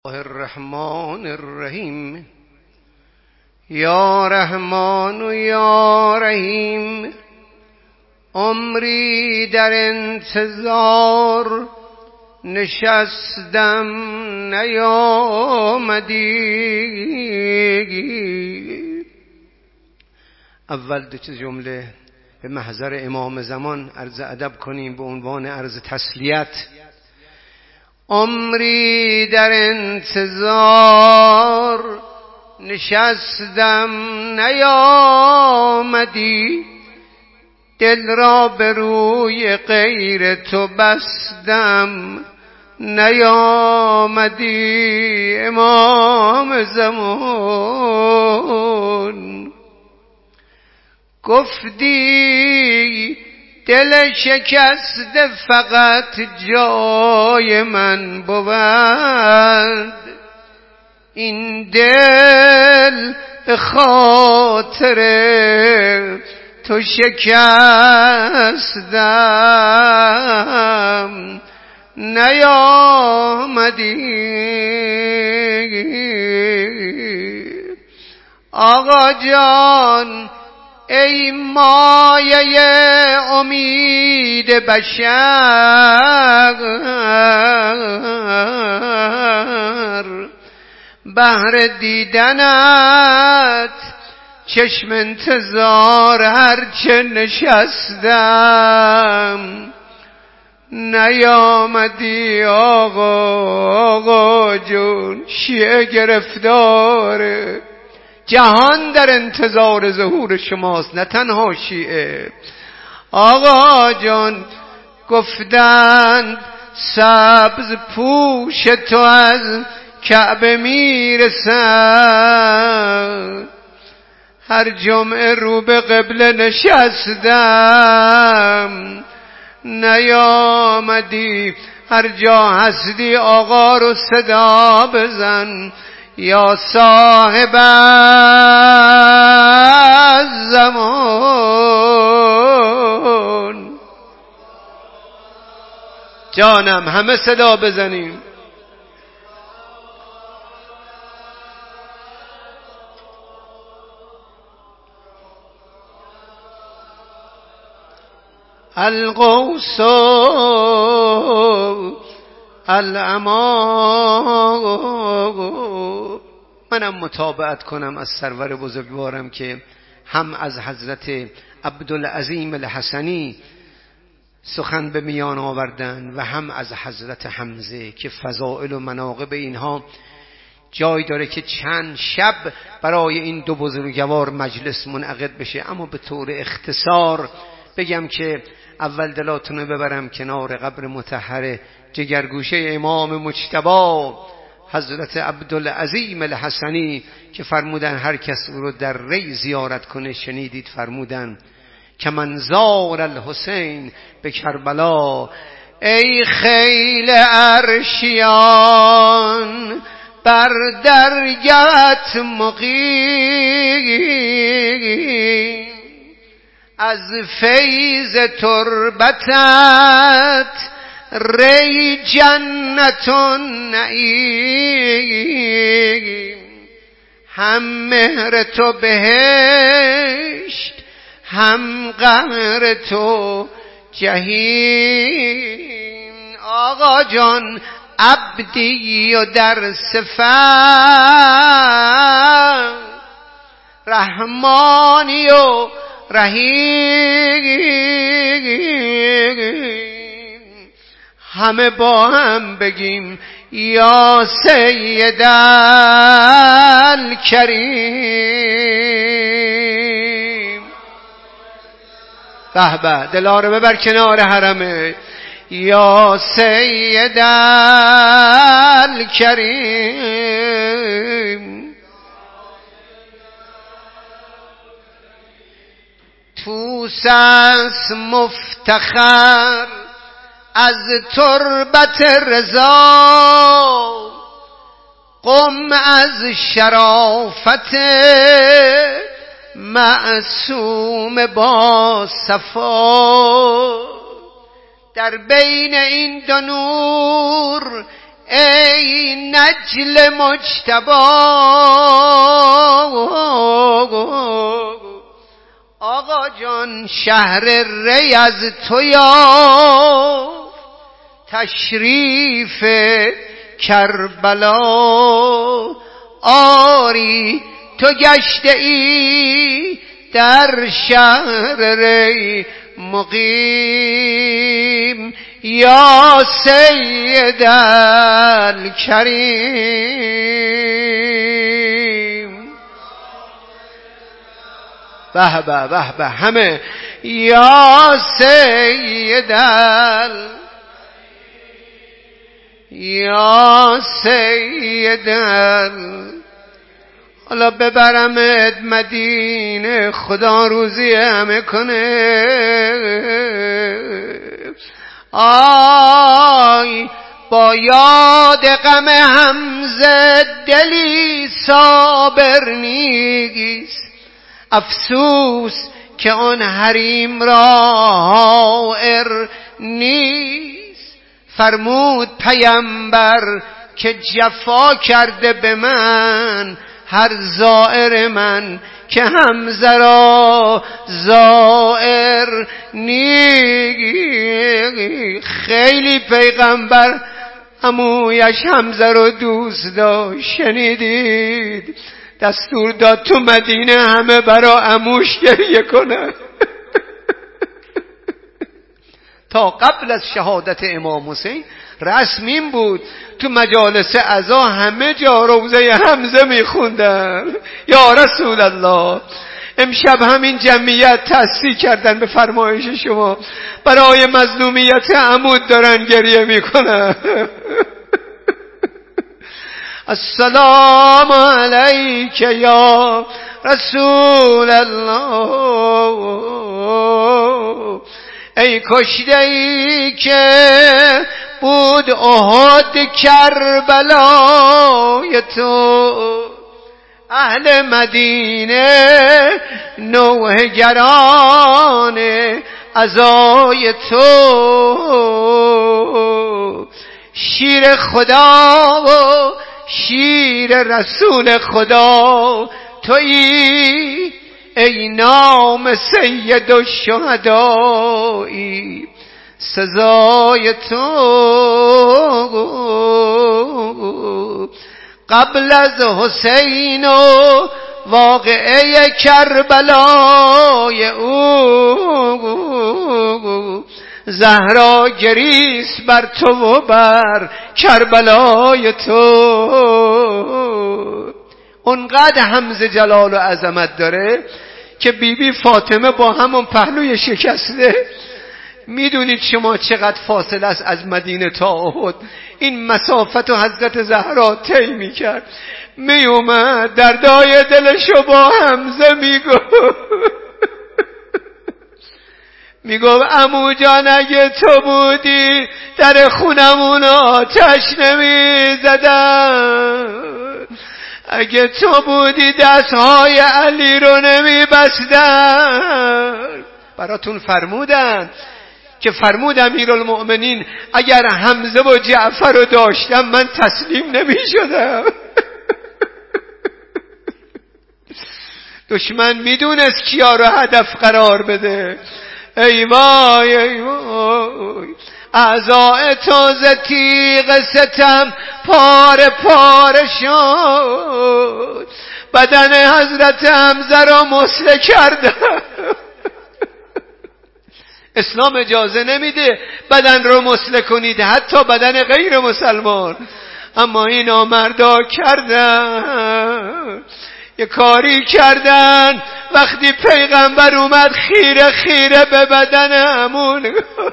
الرحمن الرحیم یا رحمان و یا رحیم عمری در انتظار نشستم نیامدی. اول دو جمله به محضر امام زمان عرض ادب کنیم به عنوان عرض تسلیت. عمری در انتظار نشستم نیامدی، دل را به روی غیر تو بستم نیامدی. امام زمان گفتی دل شکسته فقط جای من بود، این دل به خاطر تو شکستم نیامدی. آقا جان ای مایه امید بشر، بهر دیدنت چشم انتظار هرچه نشستم نیامدی. آقا جون شیعه گرفتاره، جهان در انتظار ظهور شماست نه تنها شیعه. آقا جان گفتند سبز پوش تو از کعبه میرسد، هر جمعه رو به قبله نشستم نیامدی. هر جا هستی آقا رو صدا بزن، یا صاحب الزمان. جانم همه صدا بزنیم. الغوث الامان. منم متابعت کنم از سرور بزرگوارم که هم از حضرت عبدالعظیم الحسنی سخن به میان آوردن و هم از حضرت حمزه که فضائل و مناقب اینها جای داره که چند شب برای این دو بزرگوار مجلس منعقد بشه. اما به طور اختصار بگم که اول دلاتونو ببرم کنار قبر مطهر جگرگوشه امام مجتبی حضرت عبدالعظیم الحسنی که فرمودن هر کس او رو در ری زیارت کنه، شنیدید فرمودن که من زار الحسین به کربلا. ای خیل عرشیان بر درگهت مقیم، از فیض تربتت ری جنت نعیم، هم مهر تو بهشت هم قهر تو جهیم. آقا جان عبدی و در صفت رحمانی و رحیم، همه با هم بگیم یا سید الکریم. به به دلارو ببر کنار حرمه. یا سید الکریم. توس است مفتخر از تربت رضا، قم از شرافت معصوم با صفا. در بین این دو نور ای نجل مجتبی آقا جان شهر ری از تو یا تشریف کربلا آری تو گشته ای در شهر ری مقیم یا سید الکریم به به به به همه یا سید یا سید حالا ببرمت مدینه خدا روزی همه کنه آی با یاد غم حمزه دلی صابر نیست افسوس که آن حریم را حائر نیست فرمود پیامبر که جفا کرده به من هر زائر من که حمزه را زائر نیست خیلی پیغمبر عمویش حمزه رو دوست داشت شنیدید دستور داد تو مدینه همه برا عموش گریه کنن تا قبل از شهادت امام حسین رسم این بود تو مجالس عزا همه جا روضه حمزه میخوندن یا رسول الله امشب همین جمعیت تأسیس کردن به فرمایش شما برای مظلومیت عمود دارن گریه میکنن السلام علیک یا رسول الله ای کشته ای که بود احد کربلای تو اهل مدینه نوحه گران عزای تو شیر خدا و شیر رسول خدا تویی ای نام سید الشهدایی سزای تو قبل از حسین و واقعه کربلای او زهرا گریست بر تو و بر کربلای تو اونقدر حمزه جلال و عظمت داره که بیبی فاطمه با همون پهلوی شکسته میدونید شما چقدر فاصله است از مدینه تا احد این مسافت و حضرت زهرا طی میکرد میومد دردای دلشو با حمزه میگفت عمو جان اگه تو بودی در خونمون آتش نمیزدن اگه تو بودی دستهای علی رو نمیبستن براتون فرمودن که فرمود امیرالمؤمنین اگر حمزه و جعفر رو داشتم من تسلیم نمیشدم دشمن میدونست کیا رو هدف قرار بده ای وای ای وای اعضای تازه تیغ ستم پاره پاره شد بدن حضرت حمزه را مسله کردم اسلام اجازه نمیده بدن رو مسله کنید حتی بدن غیر مسلمان اما این نامردا کردن یه کاری کردن وقتی پیغمبر اومد خیره خیره به بدن همون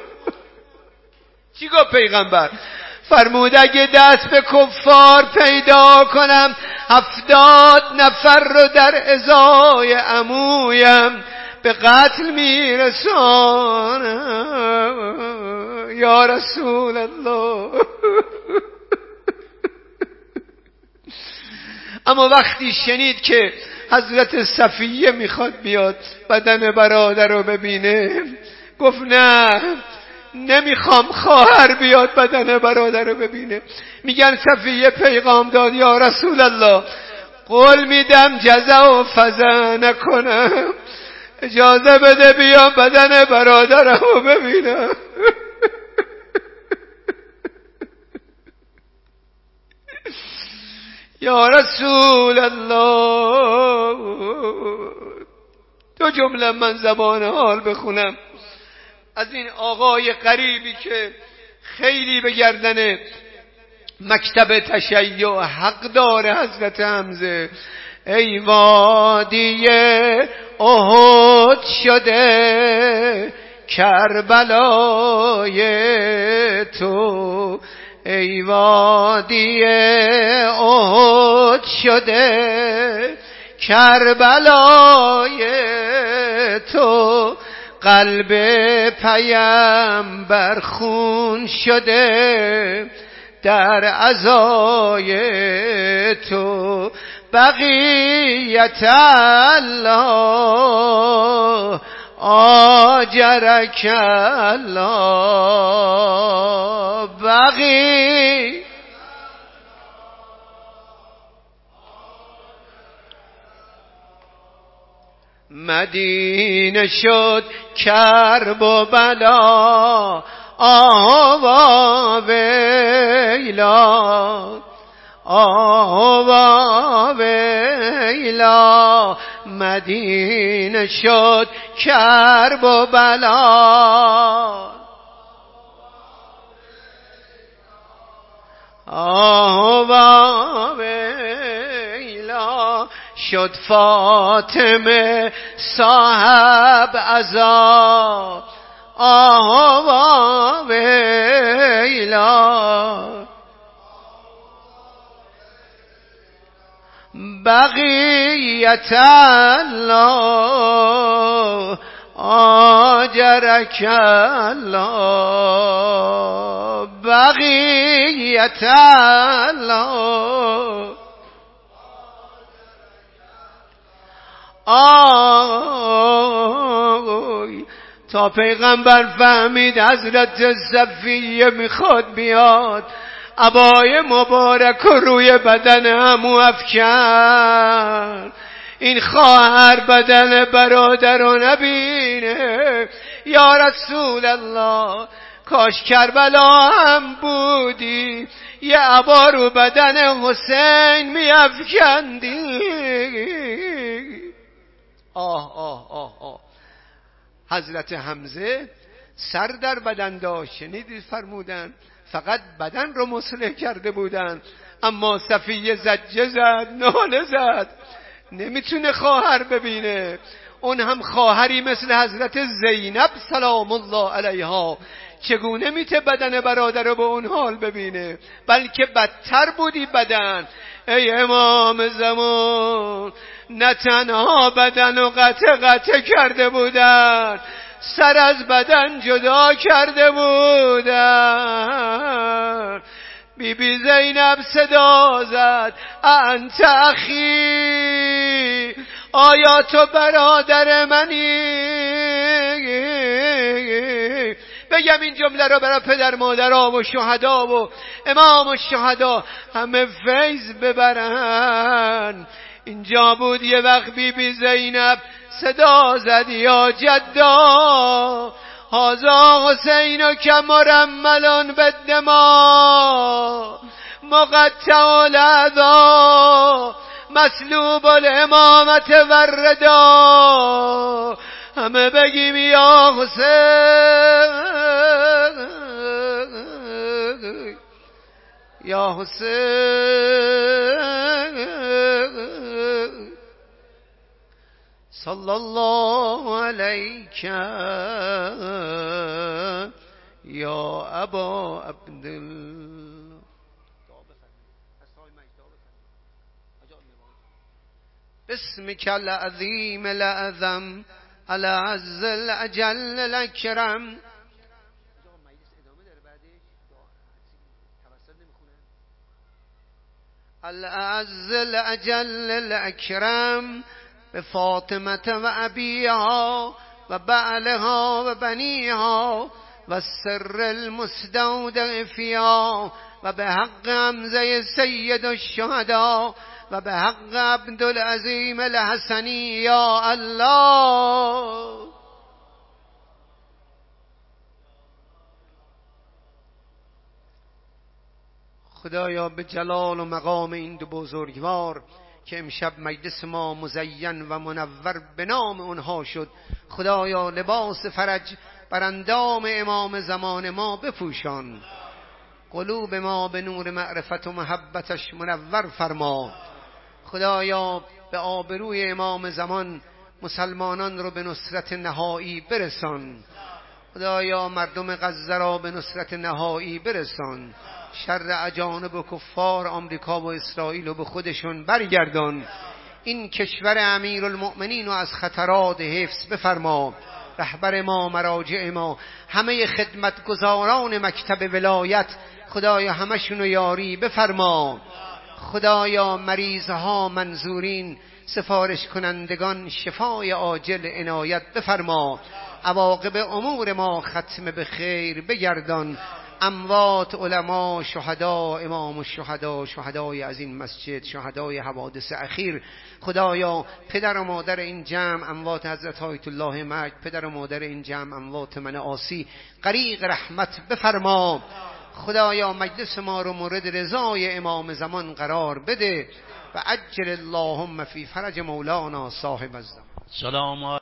چی گفت پیغمبر فرمود اگه دست به کفار پیدا کنم 70 نفر رو در ازای عمویم به قتل میرسانم یا رسول الله اما وقتی شنید که حضرت صفیه میخواد بیاد بدن برادر رو ببینه گفت نه نمیخوام خواهر بیاد بدن برادر رو ببینه. میگن صفیه پیغام داد یا رسول الله قول میدم جزا و فزا نکنم، اجازه بده بیام بدن برادرم رو ببینم. یا رسول الله دو جمله من زبان حال بخونم از این آقای غریبی که خیلی به گردن مکتب تشیع حق داره حضرت حمزه. ای وادی احد شده کربلای تو، ای وادی احد شده کربلای تو، قلب پیامبر خون شده در عزای تو، بقیت الله آجرک الله، بقی مدینه شد کرب و بلا آوا ویلا، آوا ویلا، مدینه شد کرب و بلا، آوا ویلا، شد فاطمه صاحب عزا، آوا ویلا، بقیت الله آجرک الله، بقیت الله آی. تا پیغمبر فهمید حضرت صفیه میخواد بیاد، عبای مبارک رو روی بدن عمو افکن، این خواهر بدن برادر رو نبینه. یا رسول الله کاش کربلا هم بودی، یه عبا رو بدن حسین می افکندی. آه آه آه آه. حضرت حمزه سر در بدن داشت، شنیدید فرمودن فقط بدن رو مصلح کرده بودن، اما صفیه زجه زد، ناله زد، نمیتونه خواهر ببینه. اون هم خواهری مثل حضرت زینب سلام الله علیها، چگونه میته بدن برادر رو به اون حال ببینه؟ بلکه بدتر بودی بدن. ای امام زمان، نه تنها بدن و قطع کرده بودن، سر از بدن جدا کرده بودن. بی بی زینب صدا زد انت اخی، آیا تو برادر منی؟ بگم این جمله رو برای پدر مادرها و شهدا و امام الشهدا همه فیض ببرن. اینجا بود یه وقت بی بی زینب صدا زد یا جدا، هذا حسین کمرملان بالدماء، مقطع الاعضاء، مسلوب الامامت والردا. همه بگیم یا حسین، یا حسین، صلی الله علیک یا ابا عبدالله. بسمک العظیم الاعظم العز الاجل الاکرم. العز الاجل الاکرم بفاطمة و ابیها و بعلها و بنیها و سر المستودع فیا و به حق حمزه سید الشهدا و به حق عبدالعظیم الحسنی یا الله. خدایا به جلال و مقام این دو بزرگوار که امشب مجلس ما مزین و منور به نام اونها شد، خدایا لباس فرج بر اندام امام زمان ما بپوشان، قلوب ما به نور معرفت و محبتش منور فرما. خدایا به آبروی امام زمان مسلمانان رو به نصرت نهایی برسان. خدایا مردم غزه را به نصرت نهایی برسان. شر اجانب و کفار آمریکا و اسرائیل رو به خودشون برگردان. این کشور امیرالمؤمنین رو از خطرات حفظ بفرما. رهبر ما، مراجع ما، همه خدمتگزاران مکتب ولایت، خدایا همشون رو یاری بفرما. خدایا مریضها، منظورین، سفارش کنندگان شفای عاجل عنایت بفرما. عواقب امور ما ختم به خیر بگردان. اموات، علما، شهدا، امام الشهدا، شهدای از این مسجد، شهدای حوادث اخیر، خدایا پدر و مادر این جمع، اموات حضرت آیت الله مجد، پدر و مادر این جمع، اموات من عاصی، غریق رحمت بفرما. خدایا مجلس ما رو مورد رضای امام زمان قرار بده و عجل اللهم فی فرج مولانا صاحب الزمان. سلام